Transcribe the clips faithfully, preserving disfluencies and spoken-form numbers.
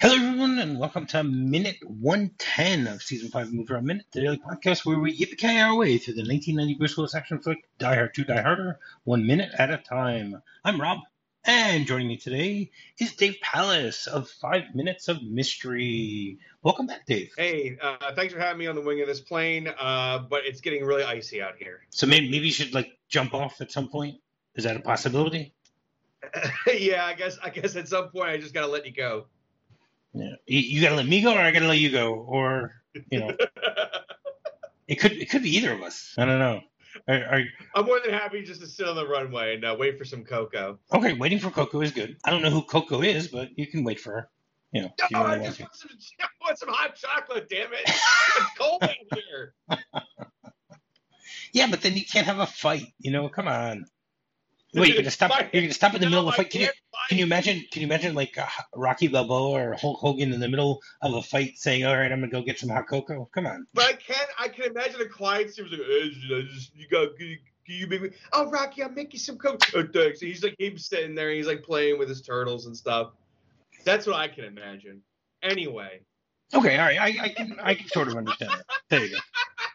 Hello, everyone, and welcome to minute one ten of season five of Movie Around Minute, the daily podcast where we yippee our way through the nineteen ninety Bruce Willis action flick Die Hard two Die Harder, one minute at a time. I'm Rob, and joining me today is Dave Palace of Five Minutes of Mystery. Welcome back, Dave. Hey, uh, thanks for having me on the wing of this plane, uh, but it's getting really icy out here. So maybe, maybe you should like jump off at some point. Is that a possibility? yeah, I guess. I guess at some point I just gotta let you go. Yeah, you, you gotta let me go, or I gotta let you go, or you know, it could it could be either of us. I don't know. Are, are, I'm more than happy just to sit on the runway and uh, wait for some Coco. Okay, waiting for Coco is good. I don't know who Coco is, but you can wait for her. You know, if you No, really I want just to. want some, I want some hot chocolate. Damn it! It's cold in here. Yeah, but then you can't have a fight. You know, come on. Wait, you're gonna stop. Fight. You're gonna stop in the No, middle of a I fight. Can you can't fight. can you imagine? Can you imagine like uh, Rocky Balboa or Hulk Hogan in the middle of a fight saying, "All right, I'm gonna go get some hot cocoa"? Come on. But I can I can imagine a quiet scene like, hey, just, you got can you, can you make me? Oh, Rocky, I'll make you some coke. Oh, thanks. And he's like he's sitting there. And he's like playing with his turtles and stuff. That's what I can imagine. Anyway. Okay, all right. I, I can I can sort of understand that. There you go.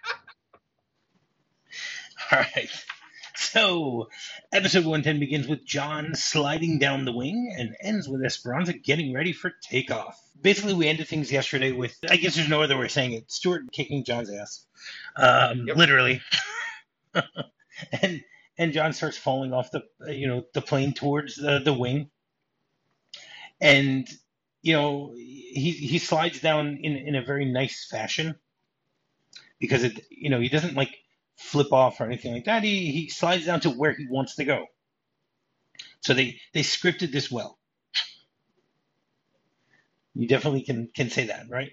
All right. So, episode one ten begins with John sliding down the wing and ends with Esperanza getting ready for takeoff. Basically, we ended things yesterday with, I guess there's no other way of saying it, Stuart kicking John's ass. Um, Yep. Literally. and and John starts falling off the, you know, the plane towards the, the wing. And, you know, he he slides down in, in a very nice fashion because, it, you know, he doesn't, like, flip off or anything like that. He he slides down to where he wants to go. So they, they scripted this well. You definitely can, can say that, right?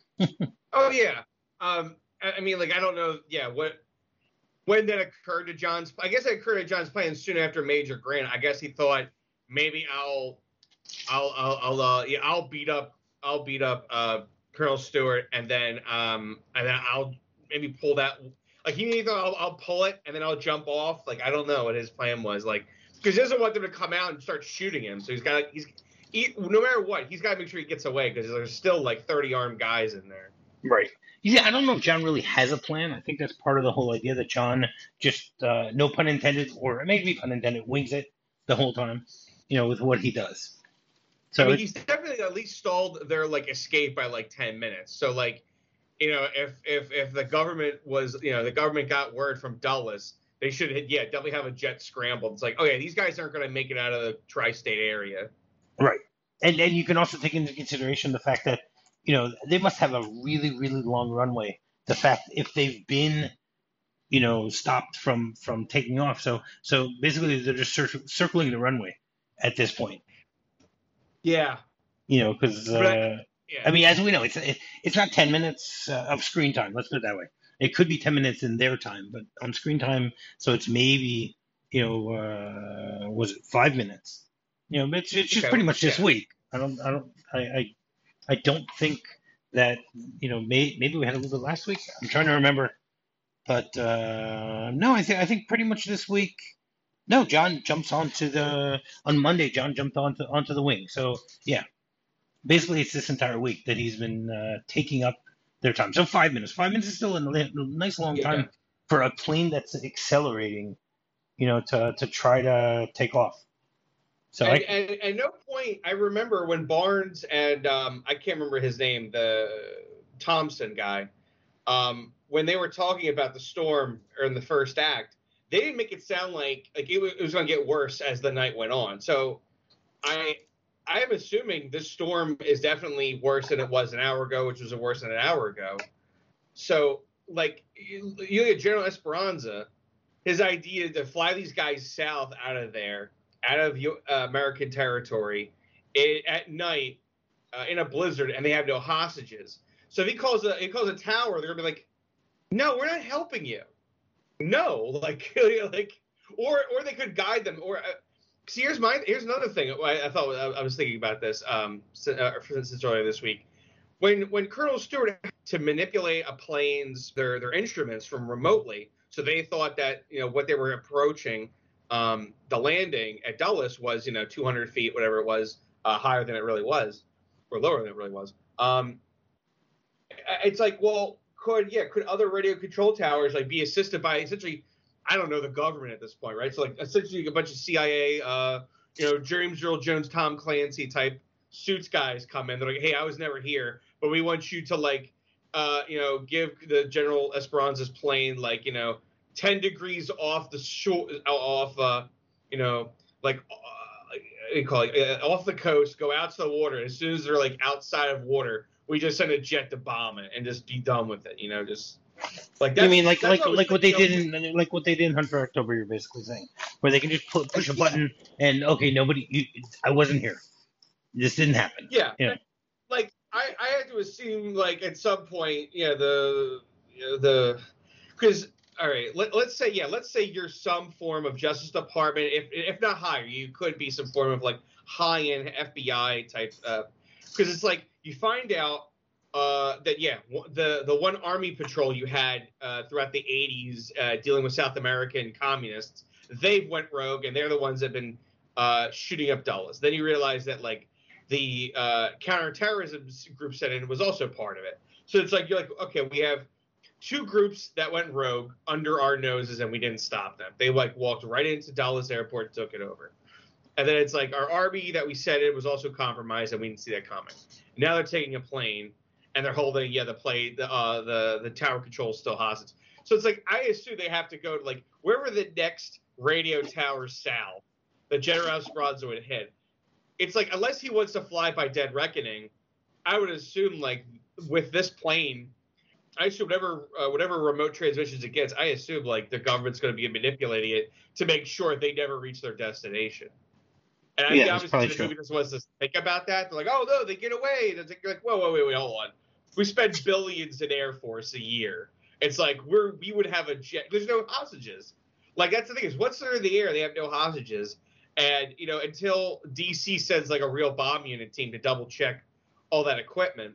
Oh yeah. Um. I, I mean, like I don't know. Yeah. What? When that occurred to John's? I guess it occurred to John's plan soon after Major Grant. I guess he thought maybe I'll, I'll, I'll, I'll uh, yeah, I'll beat up, I'll beat up uh, Colonel Stewart, and then um, and then I'll maybe pull that. Like he thought I'll, I'll pull it and then I'll jump off. Like I don't know what his plan was. Like because he doesn't want them to come out and start shooting him. So he's got he's he, no matter what he's got to make sure he gets away because there's still like thirty armed guys in there. Right. Yeah, I don't know if John really has a plan. I think that's part of the whole idea that John just, uh, no pun intended, or maybe pun intended, wings it the whole time, you know, with what he does. So I mean, it- he's definitely at least stalled their like escape by like ten minutes. So like, you know, if if if the government was, you know, the government got word from Dulles, they should, yeah, definitely have a jet scrambled. It's like, oh yeah, these guys aren't going to make it out of the tri-state area. right. And and you can also take into consideration the fact that, you know, they must have a really, really long runway. The fact if they've been, you know, stopped from from taking off. So so basically they're just cir- circling the runway at this point. Yeah. You know, because But I- uh, Yeah. I mean, as we know, it's it, it's not ten minutes uh, of screen time. Let's put it that way. It could be ten minutes in their time, but on screen time, so it's maybe, you know, uh, was it five minutes? You know, it's it's just Okay, pretty much this yeah. week. I don't I don't I, I I don't think that, you know, may, maybe we had a little bit last week. I'm trying to remember, but uh, no, I think I think pretty much this week. No, John jumps onto the on Monday. John jumped onto onto the wing. So yeah, basically it's this entire week that he's been uh, taking up their time. So five minutes. Five minutes is still a li- nice long Yeah. time for a plane that's accelerating, you know, to to try to take off. So And, I, and at no point, I remember when Barnes and um, I can't remember his name, the Thompson guy, um, when they were talking about the storm or in the first act, they didn't make it sound like like it was, it was going to get worse as the night went on. So I I am assuming this storm is definitely worse than it was an hour ago, which was worse than an hour ago. So like you, you look at General Esperanza, his idea to fly these guys south out of there, out of uh, American territory, it, at night uh, in a blizzard, and they have no hostages. So if he calls a he calls a tower, they're gonna be like, "No, we're not helping you." No, like like, or or they could guide them. Or uh, see, here's my here's another thing. I, I thought I, I was thinking about this um since, uh, since earlier this week. When when Colonel Stewart had to manipulate a plane's their their instruments from remotely, so they thought that, you know, what they were approaching, um, the landing at Dulles was, you know, two hundred feet, whatever it was, uh, higher than it really was. or lower than it really was. Um, it's like, well, could yeah, could other radio control towers like be assisted by essentially, I don't know, the government at this point, right? So like essentially a bunch of C I A, uh, you know, James Earl Jones, Tom Clancy type suits guys come in. They're like, hey, I was never here, but we want you to like, uh, you know, give the General Esperanza's plane like, you know, ten degrees off the shore, off, uh, you know, like, uh, what do you call it, uh, off the coast, go out to the water. As soon as they're like outside of water, we just send a jet to bomb it and just be done with it. You know, just like that. You mean like like what like what they did in like what they did in Hunt for October? You're basically saying where they can just pu- push a button and okay, nobody, you, I wasn't here. This didn't happen. Yeah. Yeah. Like I, I had to assume like at some point, yeah, the you know, the because all right, let, let's say yeah, let's say you're some form of Justice Department, if if not higher, you could be some form of like high end F B I type. Uh, because it's like you find out uh, that yeah, the the one army patrol you had uh, throughout the eighties uh, dealing with South American communists, they went rogue and they're the ones that have been uh, shooting up Dulles. Then you realize that like the uh, counterterrorism group set in was also part of it. So it's like you're like, okay, we have two groups that went rogue under our noses and we didn't stop them. They like walked right into Dulles Airport and took it over. And then it's like our army that we set in was also compromised and we didn't see that coming. Now they're taking a plane and they're holding yeah the plane the uh, the the tower control still hostage. So it's like I assume they have to go to like wherever the next radio tower south, the General Esperanza would hit. It's like unless he wants to fly by dead reckoning, I would assume like with this plane, I assume whatever uh, whatever remote transmissions it gets, I assume like the government's going to be manipulating it to make sure they never reach their destination. And I yeah, think obviously the movie just wants to think about that. They're like, oh no, they get away. And it's like, whoa, whoa, wait, wait, hold on. We spend billions in Air Force a year. It's like we're we would have a jet. There's no hostages. Like that's the thing is once they're in the air, they have no hostages. And you know until D C sends like a real bomb unit team to double check all that equipment,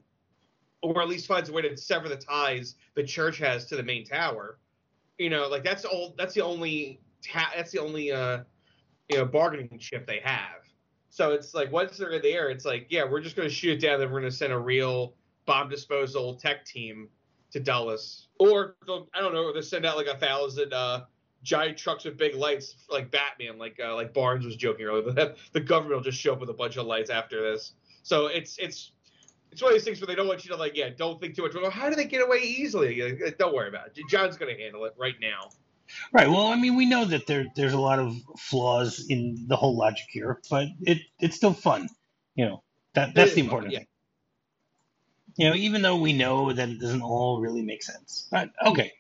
or at least finds a way to sever the ties the church has to the main tower. You know, like that's all. That's the only. Ta- that's the only. Uh, you know, bargaining chip they have. So it's like once they're in the air, it's like, yeah, we're just going to shoot it down. Then we're going to send a real bomb disposal tech team to Dulles, or I don't know, they'll send out like a thousand uh, giant trucks with big lights, like Batman, like uh, like Barnes was joking earlier. The government will just show up with a bunch of lights after this. So it's it's it's one of these things where they don't want you to like, yeah, don't think too much. Well, how do they get away easily? Like, don't worry about it. John's going to handle it right now. Right. Well, I mean, we know that there there's a lot of flaws in the whole logic here, but it it's still fun. You know, that that's the important fun, yeah. thing. You know, even though we know that it doesn't all really make sense. But okay.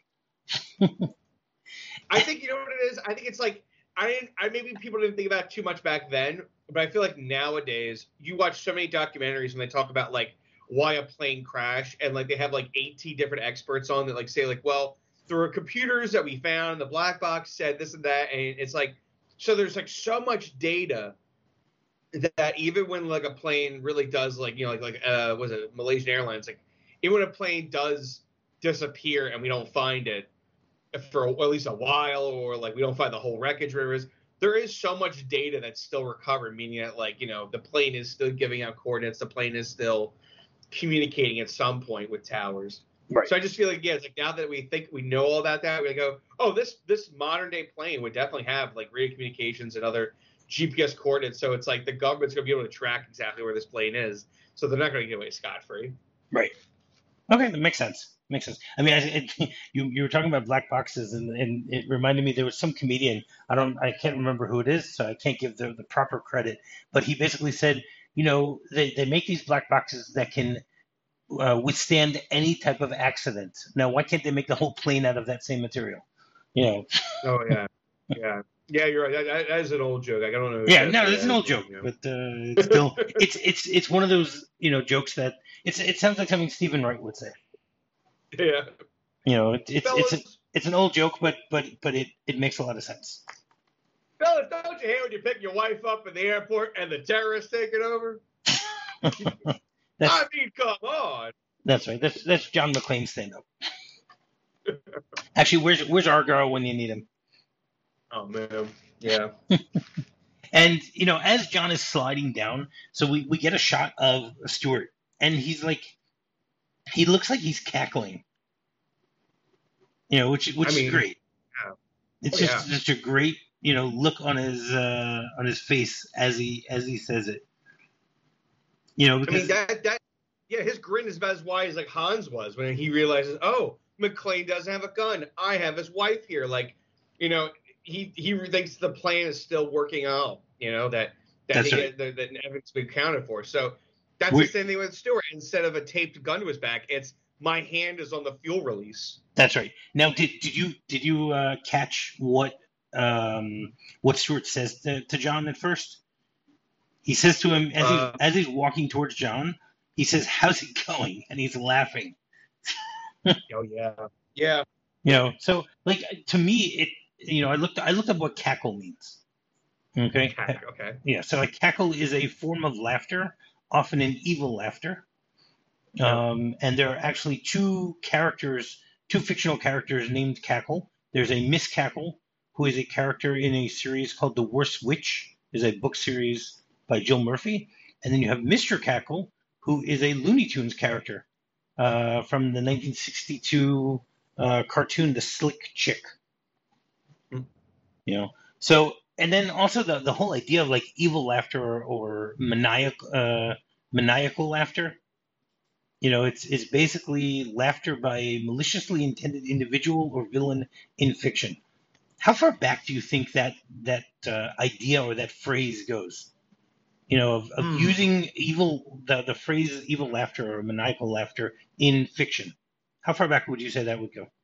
I think you know what it is. I think it's like I didn't. I maybe people didn't think about it too much back then, but I feel like nowadays you watch so many documentaries and they talk about like why a plane crashed, and like they have like eighteen different experts on that like say like, well, there were computers that we found, the black box said this and that, and it's like, so there's like so much data that, that even when like a plane really does like, you know, like, like uh, was it Malaysian Airlines, like even when a plane does disappear and we don't find it for at least a while, or like we don't find the whole wreckage, whatever it is, there is so much data that's still recovered, meaning that like, you know, the plane is still giving out coordinates, the plane is still communicating at some point with towers. Right. So I just feel like, yeah, it's like now that we think we know all about that, we go, oh, this this modern day plane would definitely have like radio communications and other G P S coordinates. So it's like the government's going to be able to track exactly where this plane is. So they're not going to get away scot-free. Right. Okay, that makes sense. Makes sense. I mean, I, it, you you were talking about black boxes, and, and it reminded me there was some comedian. I don't, I can't remember who it is, so I can't give the, the proper credit. But he basically said, you know, they, they make these black boxes that can Uh, withstand any type of accident. Now, why can't they make the whole plane out of that same material? You know. Oh yeah, yeah, yeah. You're right. That, that is an old joke. I don't know. Yeah, no, it's an old joke, you know. But uh, it's still, it's it's it's one of those you know jokes that it's it sounds like something Stephen Wright would say. Yeah. You know, it, it's Fellas, it's a, it's an old joke, but but but it it makes a lot of sense. Fellas, don't you hate when you pick your wife up in the airport and the terrorists take it over? That's, I mean, come on. That's right. That's that's John McClane stand up. Actually, where's where's Argyle when you need him? Oh man, yeah. And you know, as John is sliding down, so we, we get a shot of Stuart and he's like, he looks like he's cackling. You know, which which I mean, is great. yeah. It's Oh, just yeah. just a great, you know, look on his uh, on his face as he as he says it. You know, I mean because that that yeah, his grin is about as wide as like Hans was when he realizes, oh, McClane doesn't have a gun. I have his wife here. Like, you know, he he thinks the plan is still working out. You know that that that's he right. that, that Evan's been accounted for. So that's We the same thing with Stewart. Instead of a taped gun to his back, it's my hand is on the fuel release. That's right. Now, did did you did you uh, catch what um, what Stewart says to, to John at first? He says to him as he's Uh, as he's walking towards John. He says, "How's it going?" And he's laughing. oh yeah, yeah. You know, so like to me, it you know, I looked I looked up what cackle means. Okay, Okay. yeah. So a cackle is a form of laughter, often an evil laughter. Yeah. Um, and there are actually two characters, two fictional characters named Cackle. There's a Miss Cackle, who is a character in a series called The Worst Witch, is a book series by Jill Murphy. And then you have Mister Cackle, who is a Looney Tunes character uh, from the nineteen sixty-two uh, cartoon The Slick Chick. Mm. You know, so and then also the the whole idea of like evil laughter or, or maniacal uh, maniacal laughter. You know, it's it's basically laughter by a maliciously intended individual or villain in fiction. How far back do you think that that uh, idea or that phrase goes? You know, of, of Hmm. using evil the the phrase evil laughter or maniacal laughter in fiction. How far back would you say that would go?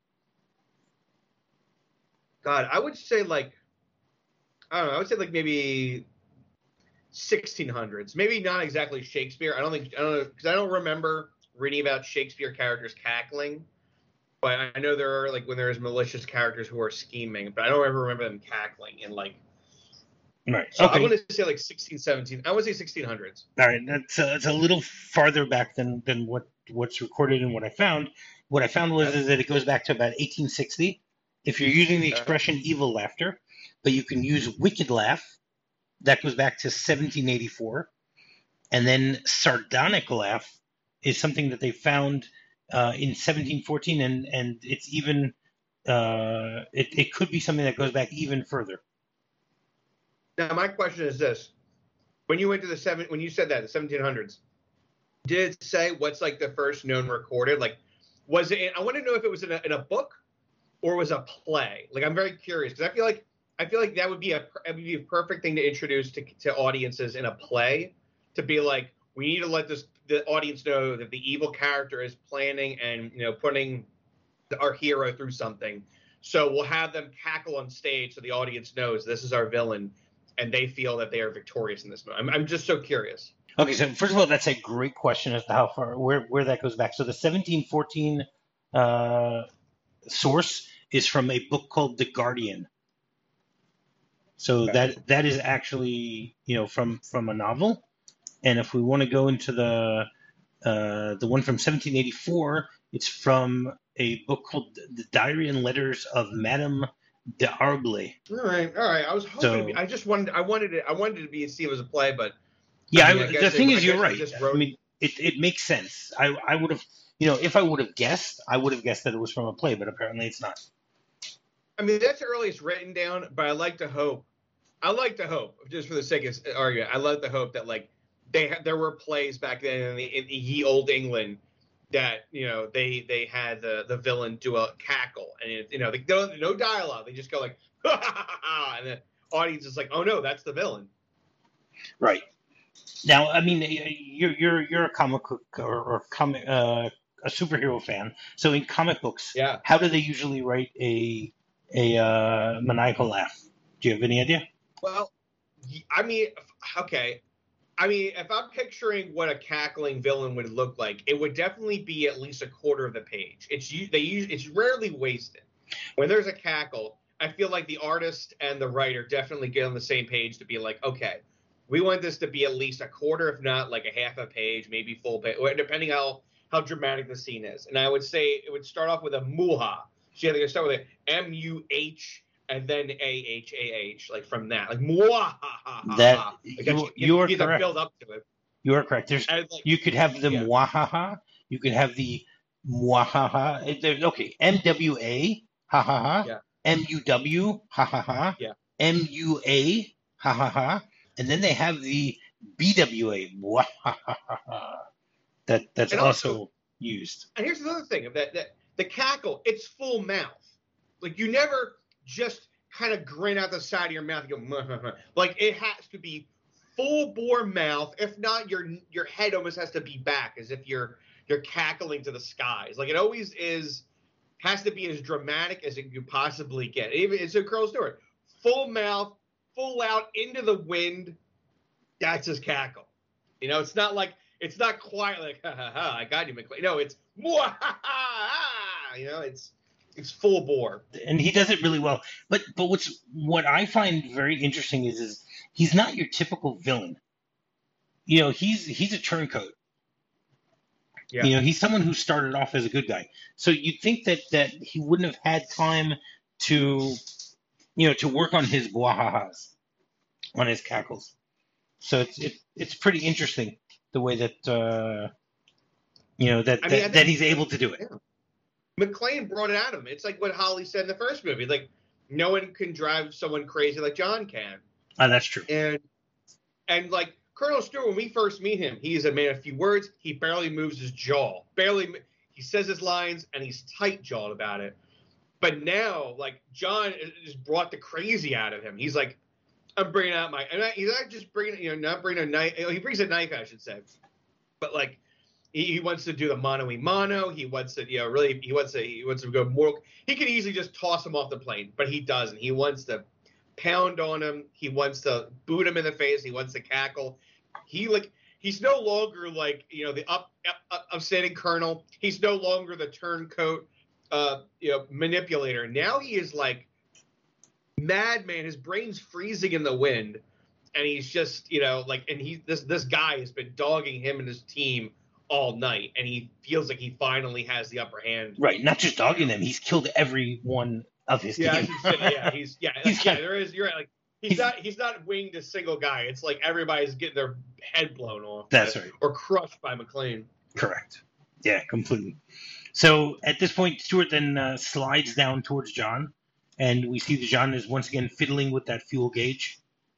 God, I would say like I don't know. I would say like maybe sixteen hundreds. Maybe not exactly Shakespeare. I don't think I don't know because I don't remember reading about Shakespeare characters cackling. But I know there are like when there's malicious characters who are scheming, but I don't ever remember them cackling. And like, Right. so I Okay. want to say like sixteen, seventeen. I would say sixteen hundreds. All right. That's uh, that's a little farther back than than what what's recorded and what I found. What I found was is that it goes back to about eighteen sixty. If you're using the expression evil laughter, but you can use wicked laugh, that goes back to seventeen eighty-four. And then sardonic laugh is something that they found uh, in seventeen fourteen, and and it's even uh, it, it could be something that goes back even further. Now my question is this: when you went to the seven, when you said that the seventeen hundreds, did it say what's like the first known recorded? Like, was it? In, I want to know if it was in a, in a book or was a play. Like, I'm very curious because I feel like I feel like that would be a it would be a perfect thing to introduce to to audiences in a play. To be like, we need to let this the audience know that the evil character is planning and you know putting our hero through something. So we'll have them cackle on stage so the audience knows this is our villain, and they feel that they are victorious in this moment. I'm, I'm just so curious. Okay, so first of all, that's a great question as to how far where where that goes back. So the seventeen fourteen uh, source is from a book called The Guardian. So Okay. that that is actually you know from from a novel. And if we want to go into the uh, the one from seventeen eighty-four, it's from a book called The Diary and Letters of Madame d'Arblay. All right, all right. I was hoping. So- to be, I just wanted. I wanted it. I wanted to be see it was a play, but Yeah, I I mean, I the guess thing they- is, I you're guess they right. just I wrote- mean, it it makes sense. I I would have, you know, if I would have guessed, I would have guessed that it was from a play, but apparently it's not. I mean, that's the earliest written down. But I like to hope. I like to hope, just for the sake of argument, I like to hope that like they had, there were plays back then in the, in the ye old England that you know they they had the the villain do a cackle and it, you know they don't no dialogue. They just go like and the audience is like, oh no, that's the villain. Right. Now, I mean, you're you're you're a comic book or, or comic uh, a superhero fan. So in comic books, Yeah. how do they usually write a a uh, maniacal laugh? Do you have any idea? Well, I mean, okay. I mean, if I'm picturing what a cackling villain would look like, it would definitely be at least a quarter of the page. It's they use it's rarely wasted. When there's a cackle, I feel like the artist and the writer definitely get on the same page to be like, okay, we want this to be at least a quarter, if not like a half a page, maybe full page, depending how how dramatic the scene is. And I would say it would start off with a muha. So you have to start with a M U H. And then A H A H, like from that, like mwah, ha, ha, ha, That ha. Like you, you, you are you have to correct. build up to it. You are correct. There's And like, you could have the yeah, mwahaha. You could have the mwahaha. It- there- Okay, M W A ha ha ha, yeah, M U W ha ha ha, yeah. M U A ha ha ha, and then they have the B W A mwahaha. That that's And also, also used. and here's another thing of that that the cackle, it's full mouth. Like you never just kind of grin out the side of your mouth and go, "Muh, muh, muh." Like it has to be full bore mouth. If not, your your head almost has to be back as if you're you're cackling to the skies. Like it always is, has to be as dramatic as it could possibly get. Even it's a Colonel Stewart, full mouth, full out into the wind. That's his cackle. You know, it's not like it's not quite like ha ha ha, I got you, McClane. No, it's ha ha ha. You know, it's it's full bore. And he does it really well. But but what's what I find very interesting is is he's not your typical villain. You know, he's he's a turncoat. Yeah. You know, he's someone who started off as a good guy. So you'd think that that he wouldn't have had time to, you know, to work on his guahahas, on his cackles. So it's it, it's pretty interesting the way that uh, you know that I mean, I that, that think- he's able to do it. Yeah. McClane brought it out of him. It's like what Holly said in the first movie. Like, no one can drive someone crazy like John can. Oh, that's true. And and like Colonel Stewart, when we first meet him, he's a man of few words. He barely moves his jaw. Barely. He says his lines, and he's tight-jawed about it. But now, like, John has brought the crazy out of him. He's like, I'm bringing out my, and I, he's not just bringing, you know, not bringing a knife. He brings a knife, I should say. But like, he, he wants to do the mano y mano. He wants to, you know, really, he wants to, he wants to go more. He could easily just toss him off the plane, but he doesn't. He wants to pound on him. He wants to boot him in the face. He wants to cackle. He like, he's no longer like, you know, the up, up upstanding colonel. He's no longer the turncoat, uh, you know, manipulator. Now he is like madman. His brain's freezing in the wind, and he's just, you know, like, and he this this guy has been dogging him and his team all night, and he feels like he finally has the upper hand. Right, not just dogging them. He's killed every one of his Yeah, team. he's, yeah, he's yeah, He's like, yeah. got- There is. You're right. Like he's, he's- not he's not winged a single guy. It's like everybody's getting their head blown off. That's by- right. Or crushed by McClane. Correct. Yeah, completely. So at this point, Stewart then uh, slides down towards John, and we see that John is once again fiddling with that fuel gauge.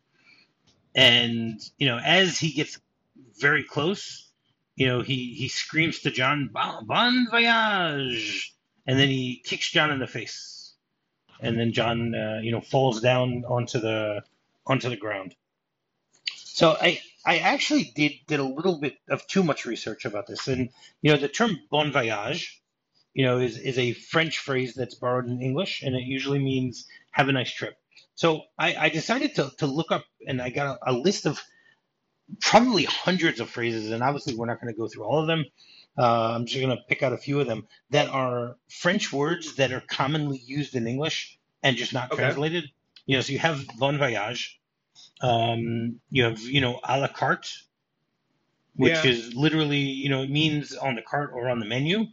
And you know, as he gets very close, you know, he he screams to John, "Bon, bon voyage!" And then he kicks John in the face, and then John, uh, you know, falls down onto the onto the ground. So I I actually did did a little bit of too much research about this, and you know, the term "bon voyage," you know, is is a French phrase that's borrowed in English, and it usually means "have a nice trip." So I, I decided to to look up, and I got a, a list of probably hundreds of phrases, and obviously we're not going to go through all of them. Uh, I'm just going to pick out a few of them that are French words that are commonly used in English and just not Okay. translated. You know, so you have bon voyage. Um, you have, you know, a la carte, which Yeah. is literally, you know, it means on the cart or on the menu.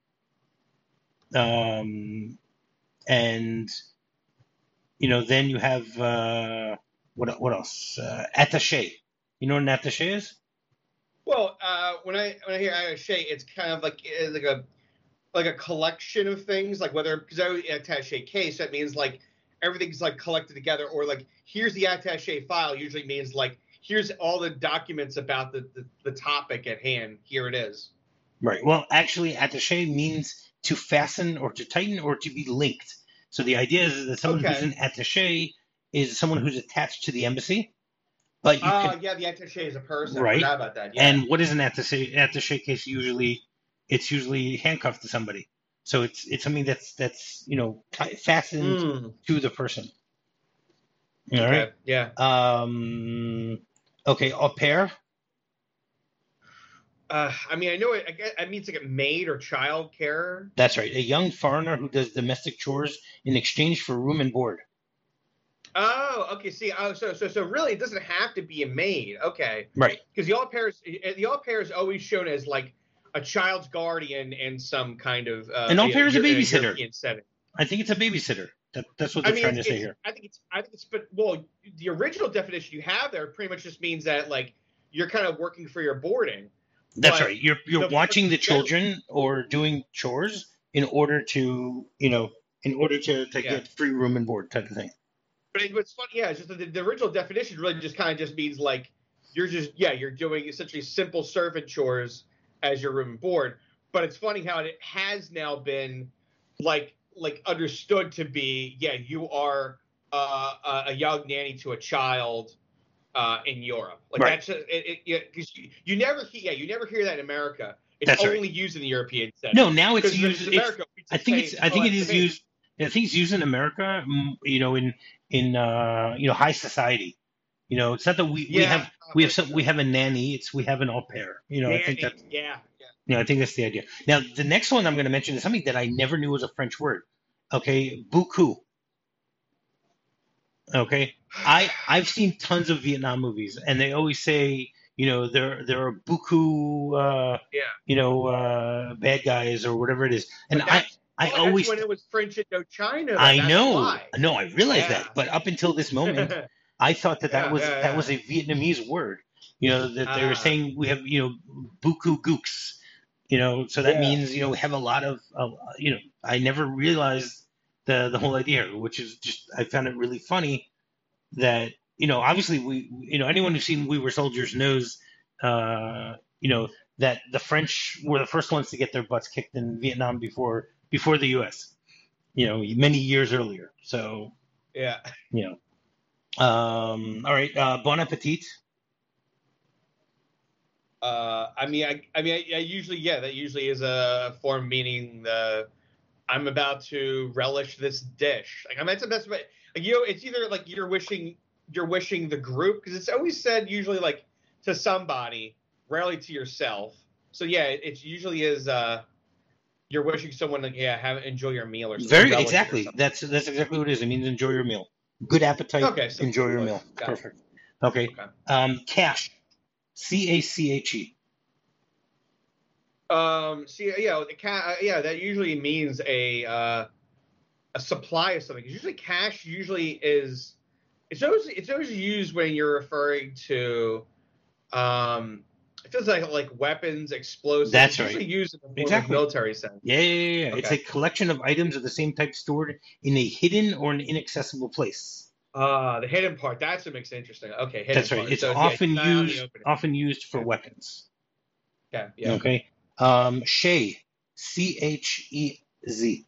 Um, and, you know, then you have, uh, what, what else? Uh, attaché. You know what an attaché is? Well, uh, when I when I hear attaché, it's kind of like uh, like a like a collection of things, like whether because attaché case, that means like everything's like collected together, or like here's the attaché file. Usually means like here's all the documents about the the, the topic at hand. Here it is. Right. Well, actually, attaché means to fasten or to tighten or to be linked. So the idea is that someone Okay. who's an attaché is someone who's attached to the embassy. But you Oh, can, yeah, the attaché is a person. Right. I forgot about that. Yeah. and what is an attaché? Attaché case usually it's usually handcuffed to somebody. So it's it's something that's that's you know ti- fastened Mm, to the person. All okay, right. yeah. Um. Okay. Au pair. Uh, I mean, I know it. I guess, I mean, it's like a maid or child care. That's right. A young foreigner who does domestic chores in exchange for room and board. Oh, okay. See, oh, so so so really, it doesn't have to be a maid. Okay, Right. because the au pair is the au pair is always shown as like a child's guardian and some kind of uh, An au you pair know, is a Eu- uh, babysitter. European setting. I think it's a babysitter. That, that's what I they're mean, trying to it's, say it's, here. I think it's I think it's but well, the original definition you have there pretty much just means that like you're kind of working for your boarding. That's But right. You're you're the watching the general, children or doing chores in order to, you know, in order to, to yeah. get free room and board type of thing. But it, what's funny, yeah, it's just that the, the original definition really just kind of just means like you're just yeah you're doing essentially simple servant chores as your room and board. But it's funny how it has now been like like understood to be yeah you are uh, a, a young nanny to a child uh, in Europe. Like Right. that's just, it, it, yeah, 'cause you, you never hear yeah you never hear that in America. It's That's right. only used in the European setting. No, now it's Because used. in It's, America, we I just think say, it's. I "Oh, think it that's is amazing." used. I think it's used in America. mm, You know, in in uh, you know high society. You know, it's not that we, we Yeah, have we have some we have a nanny. It's we have an au pair. You know, I think nanny, that's. yeah, yeah. You know, I think that's the idea. Now, the next one I'm going to mention is something that I never knew was a French word. Okay, beaucoup. Okay, I I've seen tons of Vietnam movies, and they always say, you know, there there are beaucoup, uh, Yeah. you know, uh, bad guys or whatever it is, and But I that's, I well, always that's when it was French Indochina. Though. I That's know why. no I realize Yeah. that, but up until this moment, yeah, I thought that that yeah, was yeah. that was a Vietnamese word. You know, that they were Ah, saying we have, you know, beaucoup gooks. You know, so that yeah. means, you know, we have a lot of, uh, you know, I never realized the the whole idea, which is just I found it really funny that, you know, obviously we, you know, anyone who's seen We Were Soldiers knows, uh, you know, that the French were the first ones to get their butts kicked in Vietnam before before the U S. You know, many years earlier. So, Yeah. you know, um, all right, uh, bon appetit. Uh, I mean, I, I mean, I, I usually, yeah, that usually is a form meaning the I'm about to relish this dish. Like I'm, that's the best way. Like you know, it's either like you're wishing, you're wishing the group because it's always said usually like to somebody, rarely to yourself. So yeah, it, it usually is. Uh, you're wishing someone like yeah, have enjoy your meal or something. Very relish it or exactly. something. That's that's exactly what it is. It means enjoy your meal. Good appetite. Okay, so enjoy your like, meal. got it. Perfect. Okay. Okay. Um, cash. C A C H E. Um. See, yeah, the ca- uh, yeah, that usually means a uh, a supply of something. 'Cause usually, cash usually is it's always it's always used when you're referring to um. It feels like like weapons, explosives. That's It's right. usually used in the more Exactly. military sense. Yeah, yeah, yeah. yeah. It's Okay. a collection of items of the same type stored in a hidden or an inaccessible place. Uh the hidden part. That's what makes it interesting. Okay, hidden That's right. part. It's So yeah, often not out in the used open. often used for Yeah. weapons. Okay. Yeah. Okay. Um, Shay. C H E Z.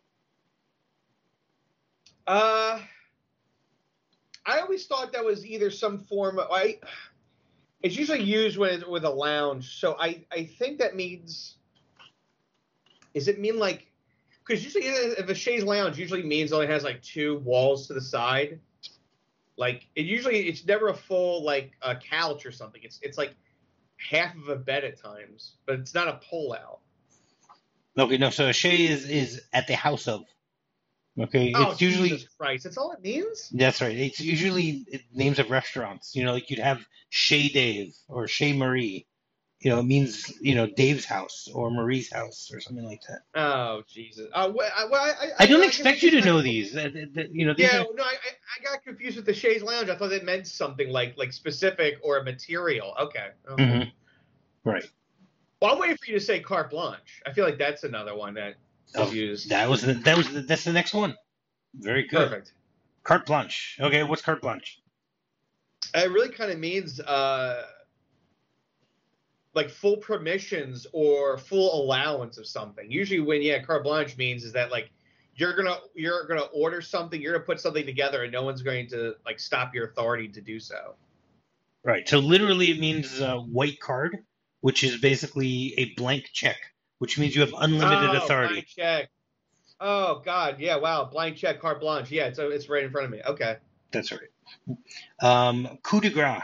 Uh, I always thought that was either some form of I. It's usually used when it's with a lounge, so I I think that means. Does it mean like? Because usually if a chaise lounge usually means it only has like two walls to the side. Like it usually it's never a full like a couch or something. It's it's like half of a bed at times, but it's not a pull out. Okay, no. So a Shay is is at the house of. Okay, Oh it's usually Jesus Christ! That's all it means. that's right. It's usually names of restaurants. You know, like you'd have Chez Dave or Chez Marie. You know, it means, you know, Dave's house or Marie's house or something like that. Oh Jesus! Uh, well, I, well, I, I don't I expect guess you to I- know these. Uh, th- th- You know, these Yeah, are no, I, I I got confused with the chaise lounge. I thought it meant something like like specific or a material. Okay. okay. Mhm. Right. Well, I'm waiting for you to say carte blanche. I feel like that's another one that is Oh, used. that was the, that was the, that's the next one. Very good. Perfect. Carte blanche. Okay, what's carte blanche? It really kind of means uh, like full permissions or full allowance of something. Usually, when yeah, carte blanche means is that like you're gonna you're gonna order something, you're gonna put something together, and no one's going to like stop your authority to do so. Right. So literally, it means uh, white card, which is basically a blank check, which means you have unlimited oh, authority. Blank check. Oh God, yeah, wow, blank check, carte blanche. Yeah, it's it's right in front of me. Okay. That's right. Um, coup de grace.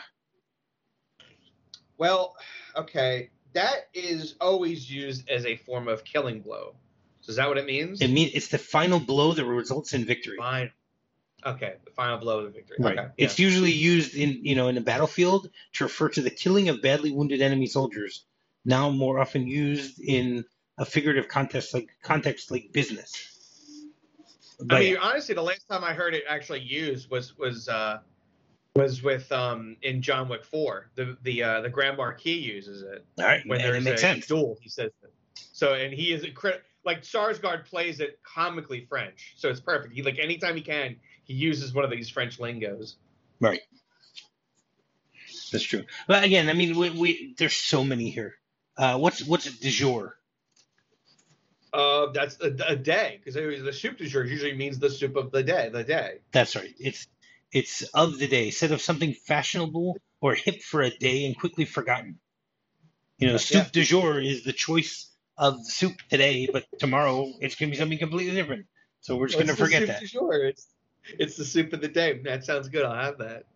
Well, okay, that is always used as a form of killing blow. So is that what it means? It means it's the final blow that results in victory. Fine. Okay, the final blow of the victory. Right. Okay. It's usually used in, you know, in a battlefield to refer to the killing of badly wounded enemy soldiers. Now more often used in a figurative context like context like business. I But mean, honestly, the last time I heard it actually used was was uh, was with um in John Wick four. The the uh, the Grand Marquis uses it All right, when and it there's makes a sense. duel. He says it. So and he is incredible. Like Sarsgaard plays it comically French, so it's perfect. He like anytime he can, he uses one of these French lingos. Right. That's true. But again, I mean, we, we there's so many here. Uh, what's what's du jour? Uh, that's a, a day because the soup du jour usually means the soup of the day. The day. That's right. It's it's of the day, instead of something fashionable or hip for a day and quickly forgotten. You know, soup Yeah. du jour is the choice of soup today, but tomorrow it's going to be something completely different. So we're just Well, going to it's the forget soup that. du jour. It's it's the soup of the day. That sounds good. I'll have that.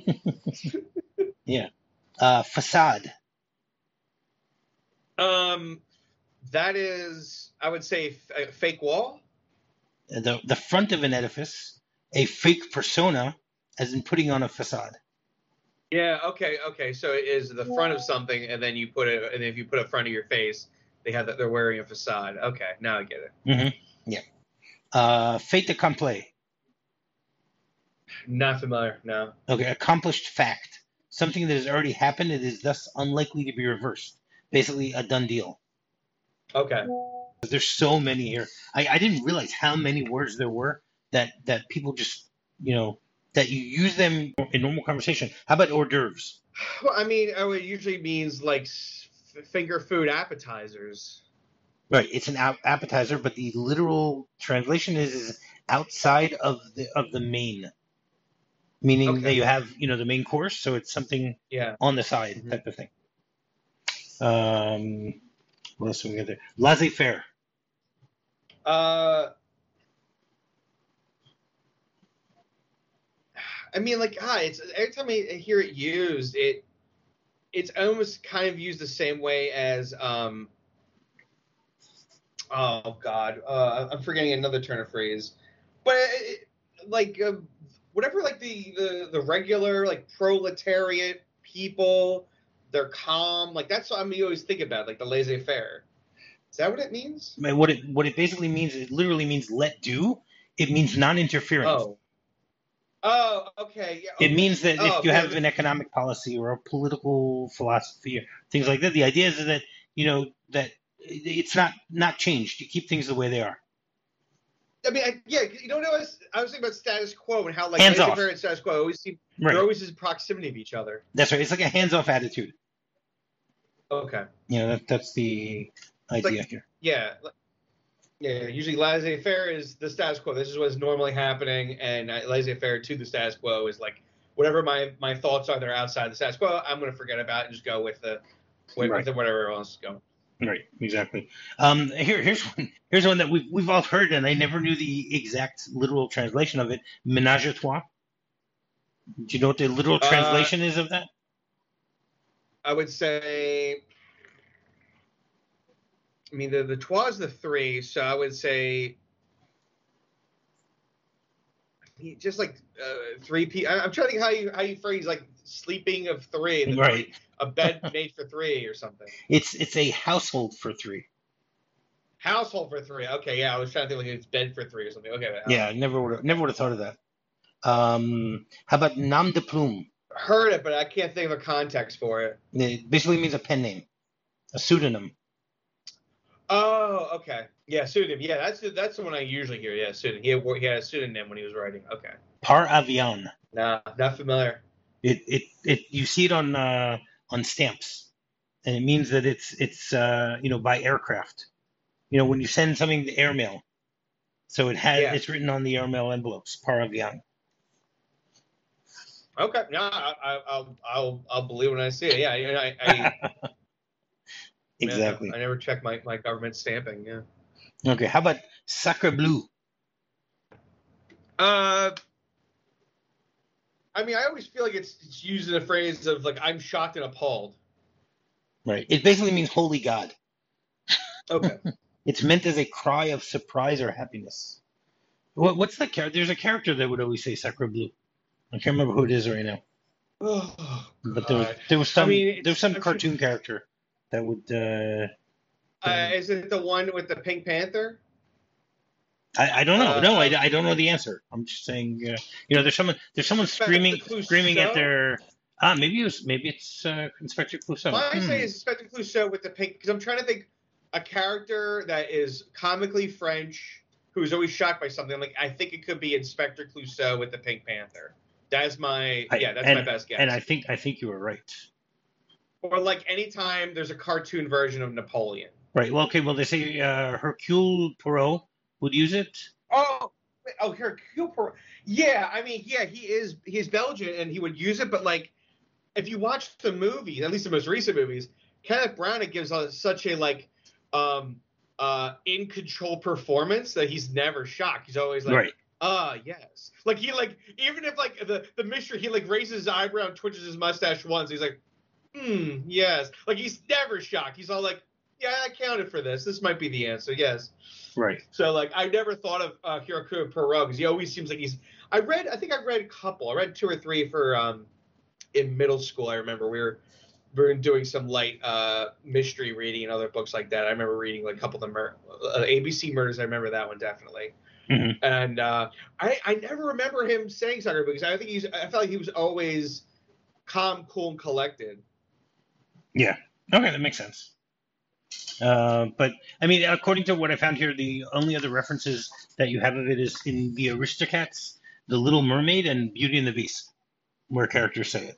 Yeah. Uh, facade. Um, that is, I would say, f- a fake wall. The the front of an edifice, a fake persona, as in putting on a facade. Yeah. Okay. Okay. So it is the front of something, and then you put it, and if you put a front of your face, they have that they're wearing a facade. Okay. Now I get it. Mm-hmm. Yeah. Uh, fait accompli. Not familiar. No. Okay. Accomplished fact. Something that has already happened. It is thus unlikely to be reversed. Basically, a done deal. Okay. There's so many here. I, I didn't realize how many words there were that, that people just, you know, that you use them in normal conversation. How about hors d'oeuvres? Well, I mean, oh, it usually means like s- finger food appetizers. Right. It's an ap- appetizer, but the literal translation is, is outside of the of the main, meaning Okay. that you have, you know, the main course, so it's something Yeah. on the side Mhm. type of thing. Um, what else do we get there? Laissez-faire. Uh, I mean, like, ah, it's every time I hear it used, it it's almost kind of used the same way as um. Oh God, uh, I'm forgetting another turn of phrase, but it, like uh, whatever, like the, the the regular like proletariat people, they're calm. Like that's what I'm you always think about, like the laissez-faire. Is that what it means? I mean, what it what it basically means, it literally means let do. It means non-interference. Oh. Oh, okay. Yeah. It Okay. means that Oh, if you yeah, have an economic policy or a political philosophy or things like that, the idea is that, you know, that it's not not changed. You keep things the way they are. I mean, I, yeah, you don't know. I was thinking about status quo and how like Hands laissez-faire off. and status quo always seem Right. they're always in proximity of each other. That's right. It's like a hands-off attitude. Okay. You know, that, that's the It's idea like- here. Yeah. Yeah. Usually laissez-faire is the status quo. This is what's normally happening, and laissez-faire to the status quo is like whatever my, my thoughts are that are outside the status quo, I'm going to forget about it and just go with the with, Right. with the whatever else is going. Right, exactly. Um, here, here's one. Here's one that we've we've all heard, and I never knew the exact literal translation of it. Ménage à trois. Do you know what the literal Uh, translation is of that? I would say. I mean, the the trois is the three, so I would say. Just like uh, three P. I- I'm trying to think how you how you phrase like sleeping of three, the Right. three- a bed made for three or something. It's it's a household for three. Household for three. Okay, yeah, I was trying to think like it's bed for three or something. Okay, but Yeah, never would never would have thought of that. Um, how about nom de plume? heard it, but I can't think of a context for it. It basically means a pen name, a pseudonym. Oh, okay, yeah, pseudonym. Yeah, that's the, that's the one I usually hear. Yeah, pseudonym. He had, he had a pseudonym when he was writing. Okay, Par avion. nah, not familiar. It it it you see it on uh, on stamps, and it means that it's it's uh, you know, by aircraft. You know, when you send something to airmail, so it has Yeah. it's written on the airmail envelopes. Par avion. Okay, no, I, I, I'll I'll I'll believe when I see it. Yeah, yeah, I, I Exactly. yeah, I never check my, my government stamping. Yeah. Okay. How about sacre bleu? Uh, I mean, I always feel like it's, it's used in a phrase of like I'm shocked and appalled. Right. It basically means holy God. Okay. It's meant as a cry of surprise or happiness. What, what's the character? There's a character that would always say sacre bleu. I can't remember who it is right now. Oh, But there was God. there was some I mean, it's- there was some I'm sure- cartoon character that would uh, Uh, is it the one with the Pink Panther? I, I don't know. No, I, Uh, I don't know the answer. I'm just saying. Uh, you know, there's someone there's someone Inspector screaming screaming at Clouseau. their. Ah, maybe it was maybe it's uh, Inspector Clouseau. Why I say Hmm. is Inspector Clouseau with the pink, because I'm trying to think a character that is comically French who's always shocked by something. Like I think it could be Inspector Clouseau with the Pink Panther. That's my I, yeah, that's and my best guess. and I think I think you were right. Or like anytime there's a cartoon version of Napoleon. Right. Well, okay. Well, they say uh, Hercule Poirot would use it. Oh, oh, Hercule Poirot. Yeah, I mean, yeah, he is he's Belgian and he would use it, but like if you watch the movies, at least the most recent movies, Kenneth Branagh gives us such a like um uh in control performance that he's never shocked. He's always like, Right. ah, yes. Like he like even if like the the mystery, he like raises his eyebrow and twitches his mustache once. He's like, hmm, yes. Like he's never shocked. He's all like, yeah, I counted for this. This might be the answer. Yes. Right. So like I never thought of uh, Hercule Poirot because he always seems like he's. I read. I think I read a couple. I read two or three for um in middle school. I remember we were we were doing some light uh mystery reading and other books like that. I remember reading like a couple of them. Mur- uh, A B C Murders. I remember that one definitely. Hmm. And uh, I I never remember him saying something because I think he's. I felt like he was always calm, cool, and collected. Yeah. Okay, that makes sense. Uh, but I mean, according to what I found here, the only other references that you have of it is in the Aristocats, The Little Mermaid, and Beauty and the Beast, where characters say it.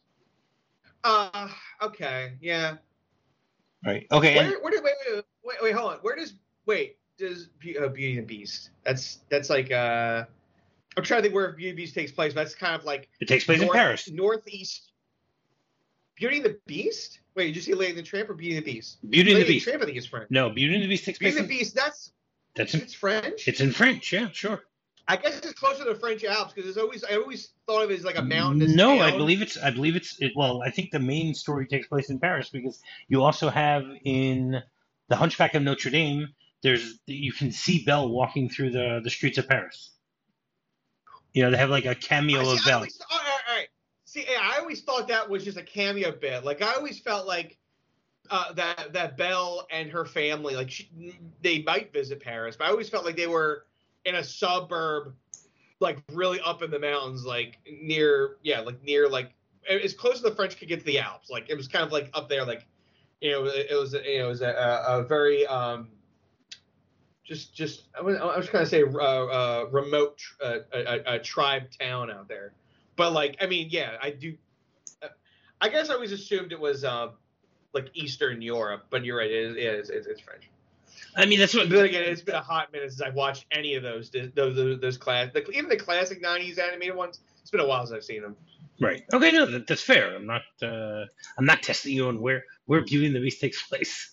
Uh, okay, yeah. Right. Okay. And Where where did wait wait wait wait hold on? Where does wait does Be- uh, Beauty and the Beast? That's that's like uh. I'm trying to think where Beauty and the Beast takes place. But that's kind of like it takes place north, in Paris. northeast. Beauty and the Beast? Wait, did you see Lady and the Tramp or Beauty and the Beast? Beauty and Lady the Beast. and the Tramp, I think is French. No, Beauty and the Beast takes place Beauty and the in. Beast, that's That's in, it's French. it's in French. Yeah, sure. I guess it's closer to the French Alps because it's always I always thought of it as like a mountainous No, town. I believe it's. I believe it's. It, well, I think the main story takes place in Paris because you also have in the Hunchback of Notre Dame. There's you can see Belle walking through the the streets of Paris. You know, they have like a cameo I see, of I Belle. always, all right, all right. See, yeah, I always thought that was just a cameo bit. Like I always felt like uh, that that Belle and her family, like she, they might visit Paris, but I always felt like they were in a suburb, like really up in the mountains, like near, yeah, like near, like as close as the French could get to the Alps. Like it was kind of like up there, like you know, it, it was, you know, it was a, a, a very um, just, just I was, I was trying to say uh, uh, remote uh, a, a tribe town out there, but like I mean, yeah, I do. I guess I always assumed it was uh, like Eastern Europe, but you're right, it is, it's, it's French. I mean, that's what. But then again, it's been a hot minute since I've watched any of those those those, those class, the, even the classic nineties animated ones. It's been a while since I've seen them. Right. Okay. No, that, that's fair. I'm not. Uh, I'm not testing you on where where Beauty and the Beast takes place.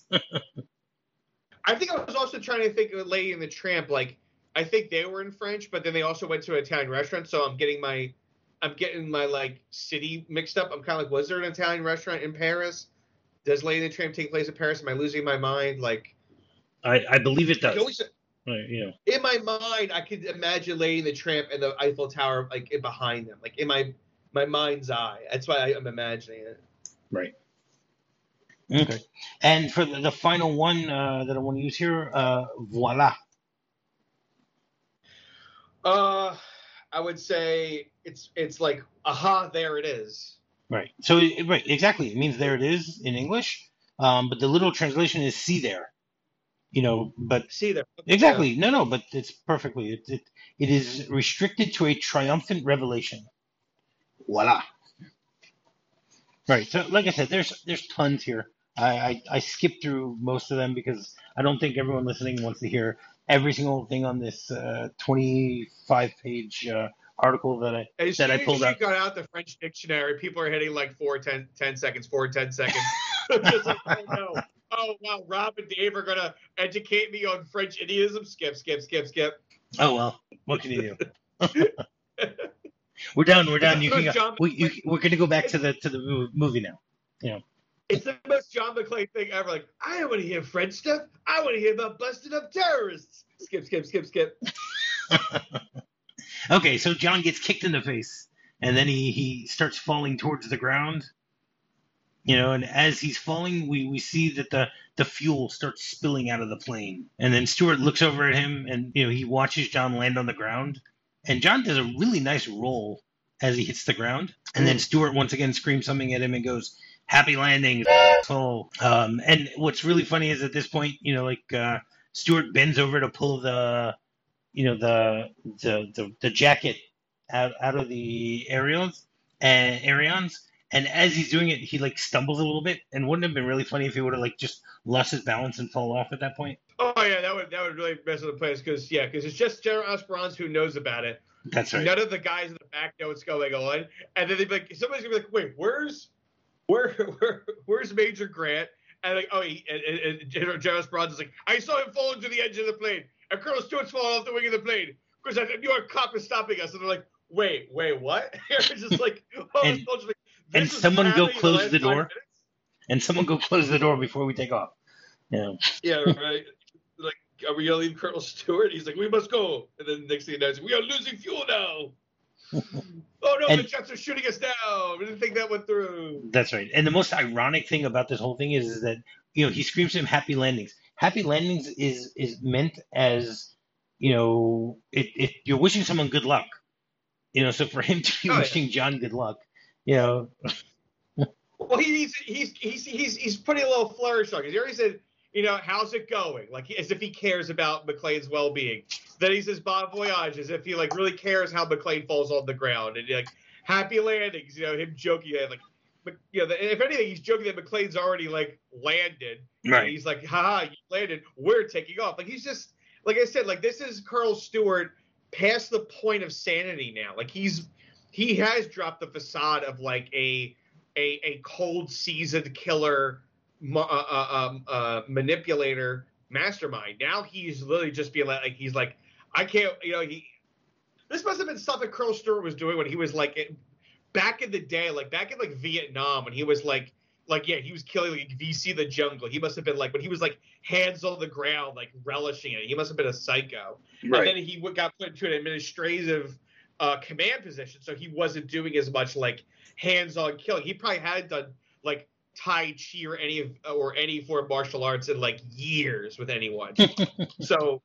I think I was also trying to think of Lady and the Tramp. Like I think they were in French, but then they also went to an Italian restaurant. So I'm getting my I'm getting my like city mixed up. I'm kind of like, was there an Italian restaurant in Paris? Does Lady and the Tramp take place in Paris? Am I losing my mind? Like. I, I believe it does. Always, right, you know. In my mind, I could imagine Lady and the Tramp and the Eiffel Tower like in behind them, like in my my mind's eye. That's why I, I'm imagining it. Right. Okay. And for the, the final one uh, that I want to use here, uh, voila. Uh, I would say it's it's like aha, there it is. Right. So it, right, exactly. It means there it is in English, um, but the literal translation is see there. You know, but See there. exactly. No, no, but it's perfectly. It, it it is restricted to a triumphant revelation. Voila. Right. So, like I said, there's there's tons here. I, I I skipped through most of them because I don't think everyone listening wants to hear every single thing on this uh, twenty-five page uh, article that I As that soon I as pulled you out. got out the French dictionary, people are hitting like four, ten, ten seconds, four, ten seconds. Just like, oh no. Oh wow, Rob and Dave are gonna educate me on French idioms. Skip, skip, skip, skip. Oh well, what can you do? We're done. We're done. You can go. We, you, we're going to go back to the to the movie now. You know. It's the most John McClane thing ever. Like, I don't want to hear French stuff. I want to hear about busting up terrorists. Skip, skip, skip, skip. Okay, so John gets kicked in the face, and then he, he starts falling towards the ground. You know, and as he's falling, we, we see that the, the fuel starts spilling out of the plane. And then Stewart looks over at him and, you know, he watches John land on the ground. And John does a really nice roll as he hits the ground. And then Stewart once again screams something at him and goes, "Happy landing, asshole." Um, and what's really funny is at this point, you know, like uh, Stewart bends over to pull the, you know, the the the, the jacket out, out of the Arions and Arions. And as he's doing it, he like stumbles a little bit. And wouldn't it have been really funny if he would have like just lost his balance and fall off at that point? Oh yeah, that would that would really mess with the place because yeah, because it's just General Esperance who knows about it. That's right. None of the guys in the back know what's going on, and then they'd be like, somebody's gonna be like, "Wait, where's where, where where's Major Grant?" And like, oh, he, and, and, and General Esperance is like, "I saw him fall into the edge of the plane, and Colonel Stewart's falling off the wing of the plane because a New York cop is stopping us." And they're like, "Wait, wait, what?" It's just like, oh, and, it's like, and someone go close the door. And someone go close the door before we take off. Yeah. Yeah, right. Like, are we gonna leave Colonel Stewart? He's like, "We must go." And then next thing you know, it's, "We are losing fuel now." Oh no, and, the jets are shooting us down. We didn't think that went through. That's right. And the most ironic thing about this whole thing is, is that, you know, he screams to him, "Happy landings." Happy landings is is meant as, you know, it, it you're wishing someone good luck. You know, so for him to be oh, wishing yeah. John good luck, you know. Well, he's he's he's he's he's putting a little flourish on because he already said, you know, "How's it going?" Like as if he cares about McClane's well-being. Then he says "Bon voyage" as if he like really cares how McClane falls on the ground, and like "Happy landings," you know, him joking like, you know, if anything, he's joking that McClane's already like landed. Right. And he's like, "Haha, you landed. We're taking off." Like he's just like I said, like this is Colonel Stewart past the point of sanity now. Like he's he has dropped the facade of like a a a cold seasoned killer uh, uh, um, uh, manipulator mastermind. Now he's literally just being like, like he's like, I can't, you know, he this must have been stuff that Colonel Stewart was doing when he was like it, back in the day, like back in like Vietnam when he was like like yeah, he was killing like V C the jungle. He must have been like when he was like hands on the ground, like relishing it. He must have been a psycho. Right. And then he got put into an administrative uh, command position, so he wasn't doing as much like hands-on killing. He probably hadn't done like Tai Chi or any of or any form of martial arts in like years with anyone. So